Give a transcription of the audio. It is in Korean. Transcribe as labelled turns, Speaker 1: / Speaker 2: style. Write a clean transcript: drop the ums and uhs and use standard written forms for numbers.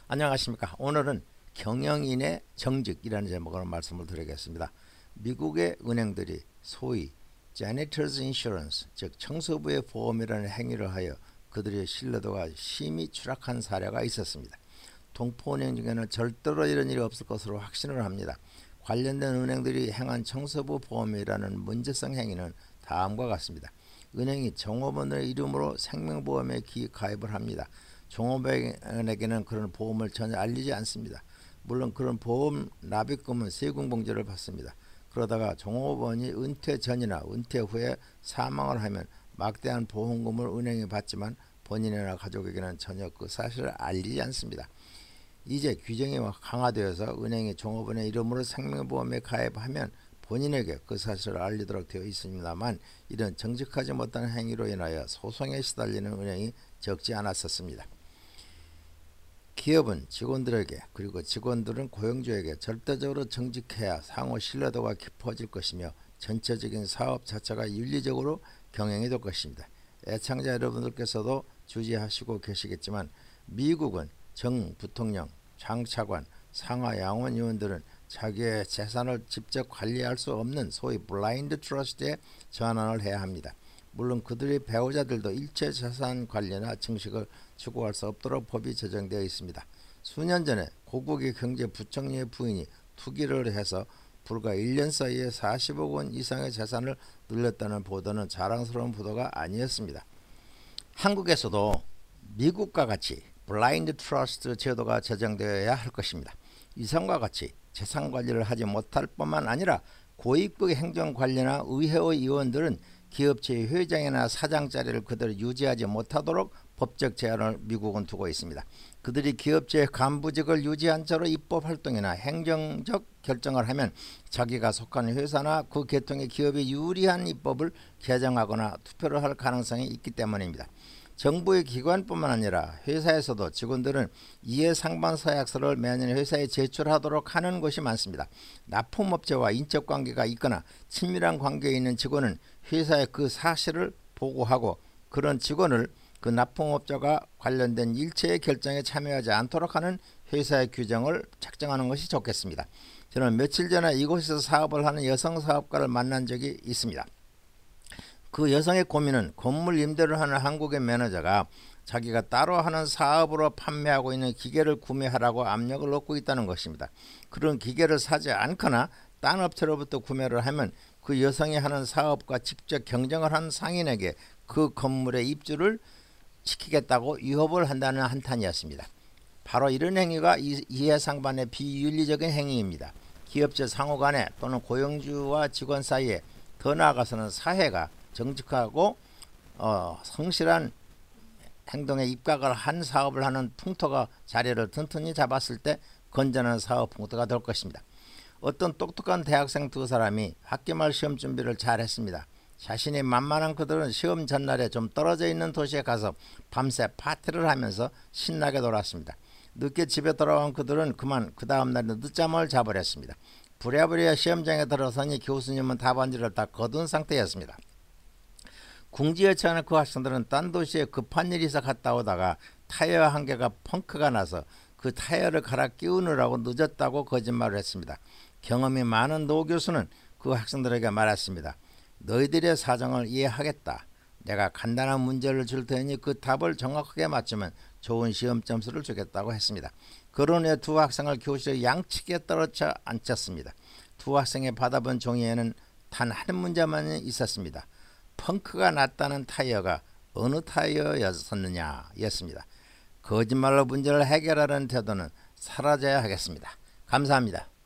Speaker 1: 안녕하십니까. 오늘은 경영인의 정직이라는 제목으로 말씀을 드리겠습니다. 미국의 은행들이 소위 Janitor's Insurance, 즉 청소부의 보험이라는 행위를 하여 그들의 신뢰도가 심히 추락한 사례가 있었습니다. 동포은행 중에는 절대로 이런 일이 없을 것으로 확신을 합니다. 관련된 은행들이 행한 청소부 보험이라는 문제성 행위는 다음과 같습니다. 은행이 종업원의 이름으로 생명보험에 가입을 합니다. 종업원에게는 그런 보험을 전혀 알리지 않습니다. 물론 그런 보험 납입금은 세금공제를 받습니다. 그러다가 종업원이 은퇴 전이나 은퇴 후에 사망을 하면 막대한 보험금을 은행이 받지만 본인이나 가족에게는 전혀 그 사실을 알리지 않습니다. 이제 규정이 강화되어서 은행이 종업원의 이름으로 생명보험에 가입하면 본인에게 그 사실을 알리도록 되어 있습니다만, 이런 정직하지 못한 행위로 인하여 소송에 시달리는 은행이 적지 않았었습니다. 기업은 직원들에게, 그리고 직원들은 고용주에게 절대적으로 정직해야 상호 신뢰도가 깊어질 것이며 전체적인 사업 자체가 윤리적으로 경영이 될 것입니다. 애청자 여러분들께서도 주지하시고 계시겠지만, 미국은 정 부통령, 장차관, 상하 양원 의원들은 자기의 재산을 직접 관리할 수 없는 소위 블라인드 트러스트에 전환을 해야 합니다. 물론 그들의 배우자들도 일체 재산 관리나 증식을 추구할 수 없도록 법이 제정되어 있습니다. 수년 전에 고국의 경제부총리의 부인이 투기를 해서 불과 1년 사이에 40억 원 이상의 재산을 늘렸다는 보도는 자랑스러운 보도가 아니었습니다. 한국에서도 미국과 같이 블라인드 트러스트 제도가 제정되어야 할 것입니다. 이상과 같이 재산관리를 하지 못할 뿐만 아니라 고위급 행정관리나 의회의 의원들은 기업체의 회장이나 사장 자리를 그대로 유지하지 못하도록 법적 제한을 미국은 두고 있습니다. 그들이 기업체의 간부직을 유지한 채로 입법활동이나 행정적 결정을 하면 자기가 속한 회사나 그 계통의 기업이 유리한 입법을 개정하거나 투표를 할 가능성이 있기 때문입니다. 정부의 기관뿐만 아니라 회사에서도 직원들은 이해 상반 서약서를 매년 회사에 제출하도록 하는 것이 많습니다. 납품업체와 인적관계가 있거나 친밀한 관계에 있는 직원은 회사에 그 사실을 보고하고, 그런 직원을 그 납품업자가 관련된 일체의 결정에 참여하지 않도록 하는 회사의 규정을 작성하는 것이 좋겠습니다. 저는 며칠 전에 이곳에서 사업을 하는 여성 사업가를 만난 적이 있습니다. 그 여성의 고민은 건물 임대를 하는 한국의 매니저가 자기가 따로 하는 사업으로 판매하고 있는 기계를 구매하라고 압력을 넣고 있다는 것입니다. 그런 기계를 사지 않거나 딴 업체로부터 구매를 하면 그 여성이 하는 사업과 직접 경쟁을 한 상인에게 그 건물의 입주를 시키겠다고 위협을 한다는 한탄이었습니다. 바로 이런 행위가 이해상반의 비윤리적인 행위입니다. 기업체 상호 간에 또는 고용주와 직원 사이에, 더 나아가서는 사회가 정직하고 성실한 행동에 입각을 한 사업을 하는 풍토가 자리를 튼튼히 잡았을 때 건전한 사업 풍토가 될 것입니다. 어떤 똑똑한 대학생 두 사람이 학기말 시험 준비를 잘 했습니다. 자신이 만만한 그들은 시험 전날에 좀 떨어져 있는 도시에 가서 밤새 파티를 하면서 신나게 놀았습니다. 늦게 집에 돌아온 그들은 그만 그 다음날 늦잠을 자버렸습니다. 부랴부랴 시험장에 들어서니 교수님은 답안지를 다 거둔 상태였습니다. 궁지에 처한 그 학생들은 딴 도시에 급한 일이 있어 갔다 오다가 타이어 한 개가 펑크가 나서 그 타이어를 갈아 끼우느라고 늦었다고 거짓말을 했습니다. 경험이 많은 노 교수는 그 학생들에게 말했습니다. 너희들의 사정을 이해하겠다. 내가 간단한 문제를 줄 테니 그 답을 정확하게 맞추면 좋은 시험 점수를 주겠다고 했습니다. 그런 후에 두 학생을 교실의 양측에 떨어져 앉혔습니다. 두 학생이 받아본 종이에는 단 한 문제만 있었습니다. 펑크가 났다는 타이어가 어느 타이어였었느냐 였습니다. 거짓말로 문제를 해결하려는 태도는 사라져야 하겠습니다. 감사합니다.